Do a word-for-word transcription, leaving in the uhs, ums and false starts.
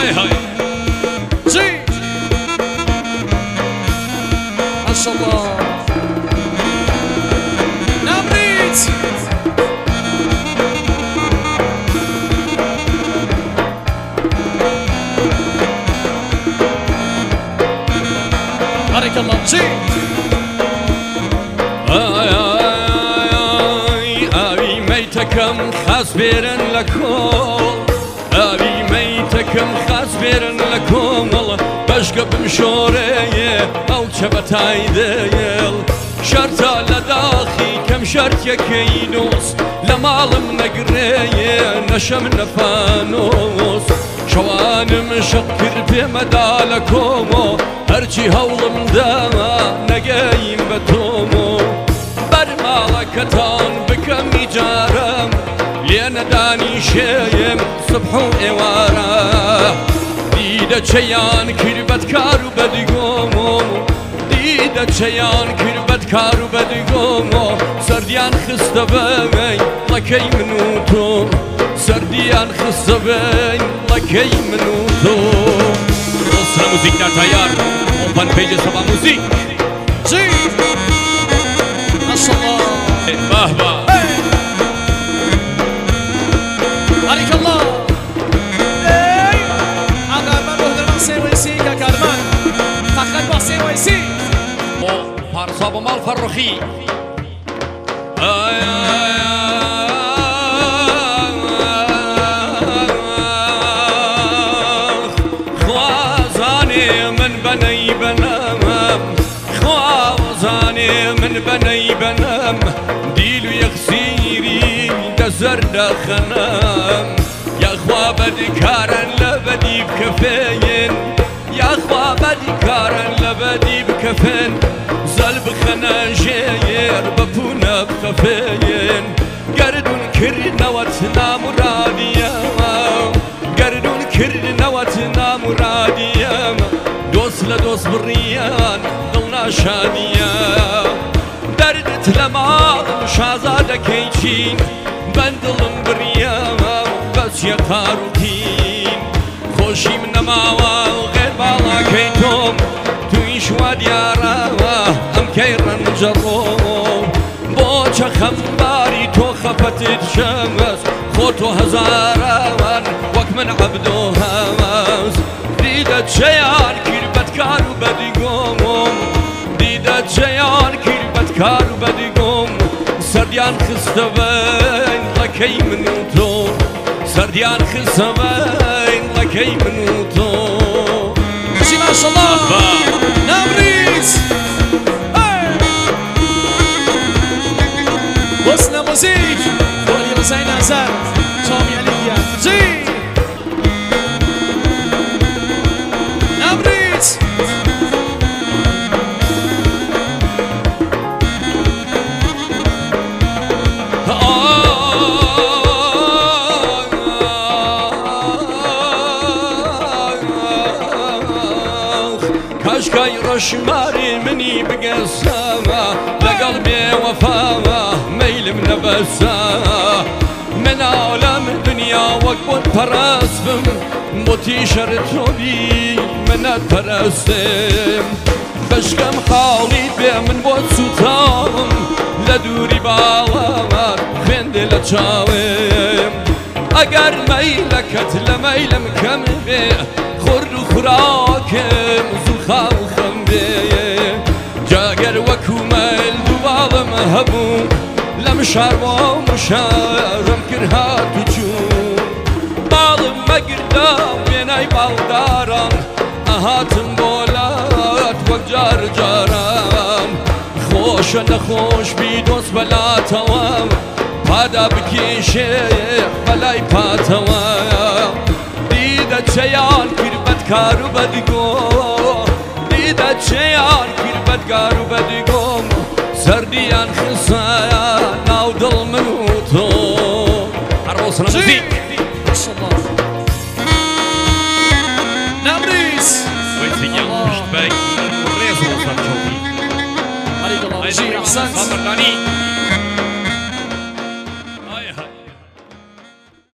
هاي هاي جي ما شاء الله نمريت بارك الله جي آي آي آي ميتكم خاص بيرن لكم آي ميتكم خاص بيرن لكم والله بشقى بمشوري أو شبتاي ديل شرطة لداخي كم شرط يكينوس لمالم نقري نشم نفانوس شوان مشكر بمدالكم هرچی هولم داما نگایم بتومو برمالكتان بكم جارم لين داني شيم صبح وإوارا ديدا چيان كربت كارو بدقومو ديدا چيان كربت كارو بدقومو سرديان خستبين لكي منوتو سرديان خستبين لكي منوتو وصل موسيقى تيار اون پیج سبا موسیقی جي ما شاء الله باه باه بارك الله اگر من بهدر من سويسي ككرمان فقط با سويسي پارسا بمال فرخی آی آی خوازانی من بنی بنام خوازانی من بنی بنام دیلو یخسیری دزر دخنم یا خوا بدکارن لبدی بکفین یا خوا بدکارن لبدی بکفین زل بخنا جیر بپونا بخفین گردون کرد نواتنا مرادیم گردون کرد نواتنا مرادیم دوست لدوست بریان دلنا شادیم دردت لما شازاده کیچین بندلم بریم بس یقاروتیم خوشیم نماوا غیر بالا کیتم تویش و دیارا ام کیرن جرو بوچه خمباری تو خفتت شمس خوتو هزاران وک من عبدو همس دیدت شیان کربت کارو بدگوم دیدت شیان کربت کارو بدگوم سردیان خستبین لکی منوتو سردیان خستبین لکی منوتو جي ما شاء الله نمريت وصلنا موسيقى ولي حسين نزار شامي عليا جي نمريت كاشكاي رشماري مني بقسامة لقلبي وفامة ميل من بسامة من عالم الدنيا وقبل فراسم موتي شرط بي من الترسم بشكم حالي بي من بود سوتام لدوري بالامر خند لتشاوم اگر ميلكت لميلم كم بي خرد خوراكم زخا وخم بي جاگر وكومل دوالم هبو لمشار ومشارم كرهات وجون بالم مقردام يناي بالدارم اهاتم بولات وجار جارم خوش نخوش بي دوست بلا توام پادا بکی شیخ بلای پاتوام دیدت شیان کربت کارو بدگم دیدت شیان کربت کارو بدگم سردیان خسایان ناو دل منو تو عروسنا موسیقی ما شاء الله نمريس ويسيان مشت باي الرئيس وصل شوفي بارك الله جي احسنت خبرداني هاي هاي